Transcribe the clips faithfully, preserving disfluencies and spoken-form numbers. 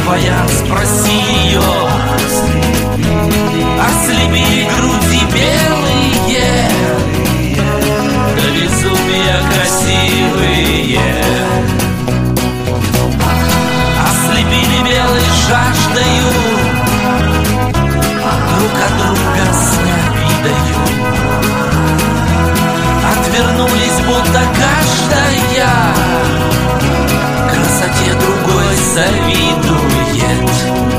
твоя, спроси ее. Ослепили груди белые, до безумия красивые. Ослепили белой жаждою, друг от друга с обидою. Отвернулись, будто каждая красоте другой завидует.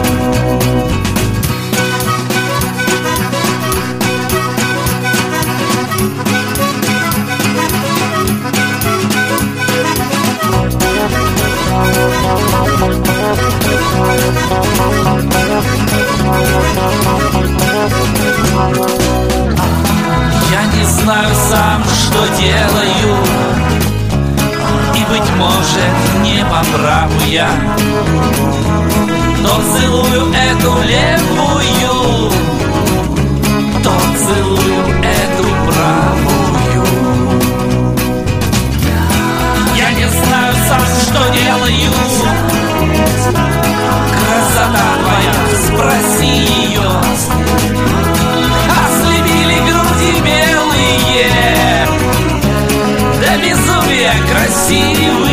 Я не знаю сам, что делаю, и, быть может, не по праву я, то целую эту левую, то целую эту правую. Я не знаю сам, что делаю. Красота твоя, спроси ее. Ослепили груди белые, до безумия красивые.